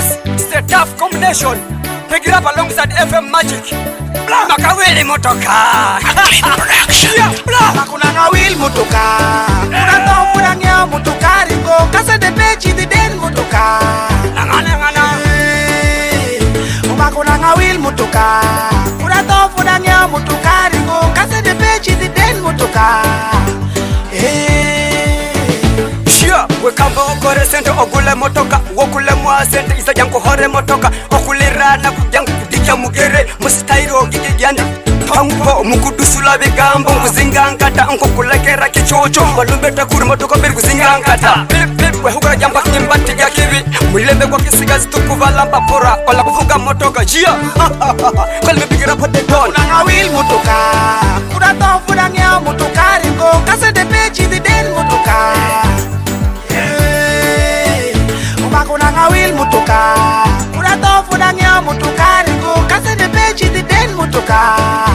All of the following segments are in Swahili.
It's a tough combination. Pick it up alongside FM Magic. Makawili motoka. Makuna will motoka. Murato furangya motoka ringo. Kasa de pechi di den motoka. Ngana. Makuna will motoka. Murato furangya motoka ringo. Kasa de pechi di den motoka. Wekamba okore sente ogule motoka wokule mwa sente isa janko hore motoka okulira na kujangu kudija mugere mustairo gigiganda tango mukudusula bigambo kuzingangata nko kulekera kichocho balumbe takuru motoka biri kuzingangata pip we hukara jamba kimbati ya kibi mulembe kwa kisiga zitukuvala mpapora ola kuvuga motoka jia kwele mebigira pote don kuna will motoka kuna tofu ngea motoka ringo kasa de pechi di den motoka Kuna will motoka kuna tofu ngea motoka ringo kasa de pechi di den motoka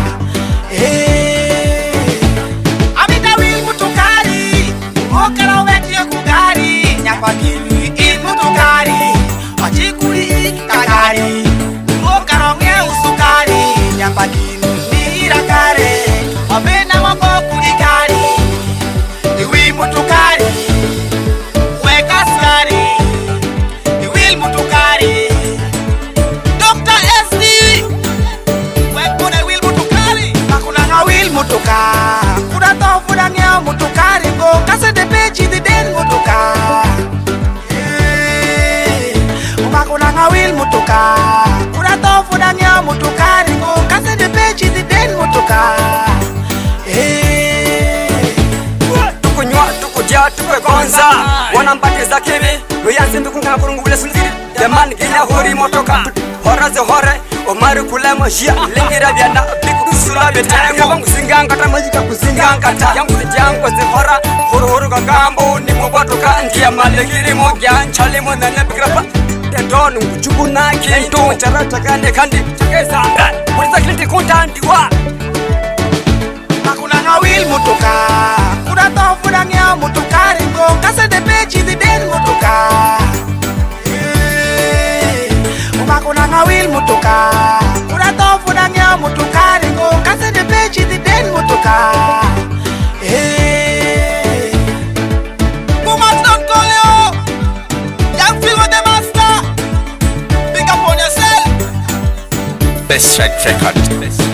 Amita will motokari okara weti kugari nyapakini in motokari achikuri kagari okara ngea usukari nyapakini nirakare abena wako kurikari iwi motokari wekaskari iwi motokari Dr. SD wekone will motokari makuna nga will motoka kuna tofu ngea motokari go kasa de pechi di den motoka makuna nga will motoka kuna tofu ngea motokari go kasa de pechi di den motoka tukunywa tukuja tukwegonza wanambatiza kibi weyanze mbikungana kurungubule sunziri jamani ginya hori motoka horaze hore omari kulemo jia lingira byana bikudusula betango bangusingangata majika kusingangata yangu jango zihora horo gagambo ni mubatoka ndia malekiri mo gyanchale mo nane bigrapa tendon ngujubuna kinto charata kande kandi chakeza muri zaklinti kuntandiwa makuna nga will motoka kuna tofu ngea motoka ringo kasa de pechi di den motoka makuna nga will motoka kuna tofu ngea motoka ringo kasa de pechi di den motoka Kumas don't call you young feel with the master pick up on yourself Best track record.